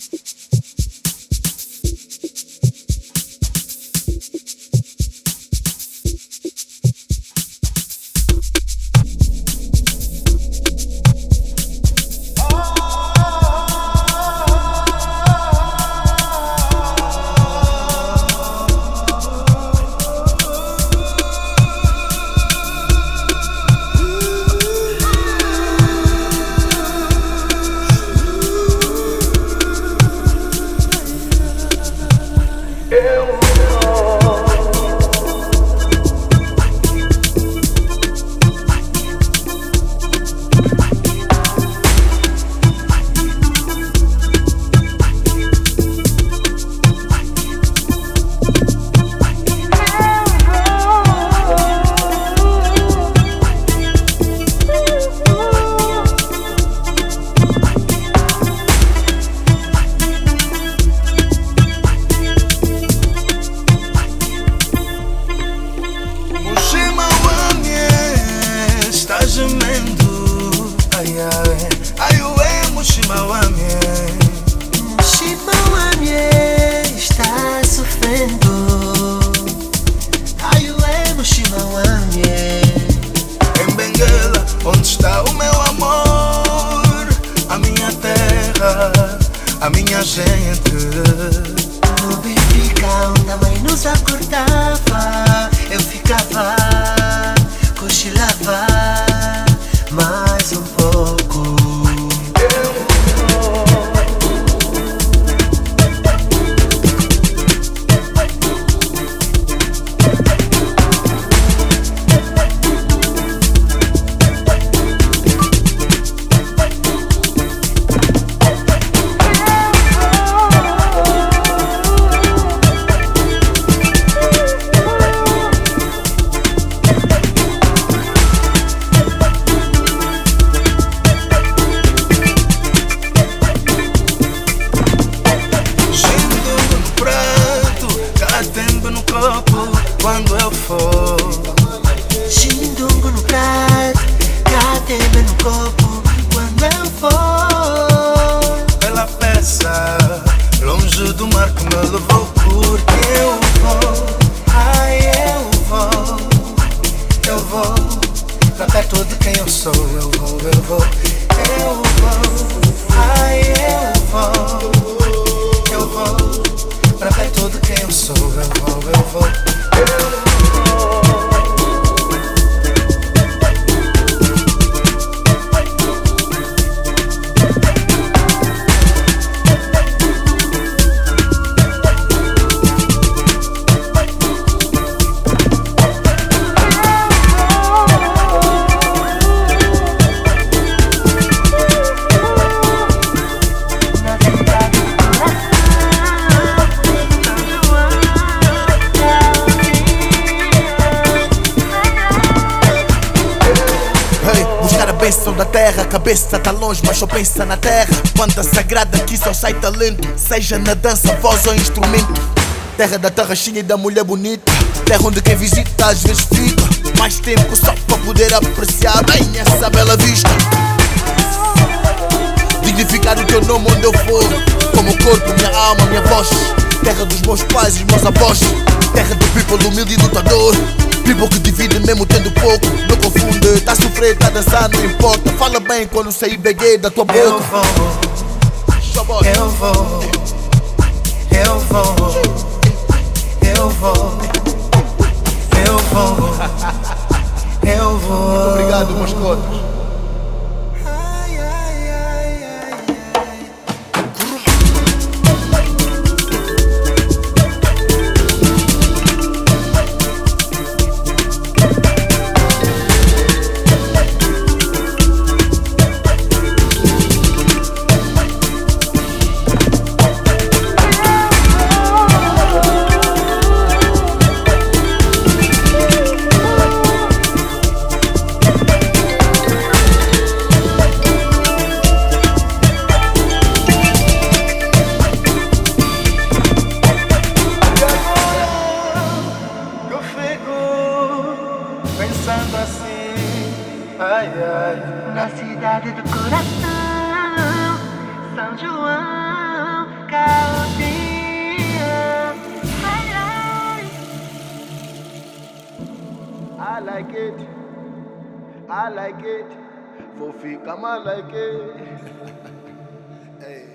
A minha gente no Benfica, onde a mãe nos acordava, eu ficava, cochilava mais um pouco. Quando eu for Xindungo no prato, catebe no copo. Quando eu for pela peça, longe do mar que me levou, porque eu vou, ai eu vou pra perto de quem eu sou, eu vou, ai eu vou pra perto de quem eu sou, eu vou. Bênção da terra, cabeça tá longe, mas só pensa na terra. Banda sagrada que só sai talento, seja na dança, voz ou instrumento. Terra da tarraxinha e da mulher bonita, terra onde quem visita às vezes fica mais tempo só para poder apreciar bem essa bela vista. Dignificar o teu nome onde eu for, como o corpo, minha alma, minha voz. Terra dos meus pais e dos meus avós, terra do people humilde e lutador. People que divide mesmo tendo pouco, não confunde, tá a sofrer, tá a dançar, não importa. Fala bem quando sair beguei da tua boca. Eu vou, eu vou, eu vou, eu vou, eu vou. Muito obrigado, meus cotas. ficar o dia. I like it, I like it. Vou ficar mais like it. Hey.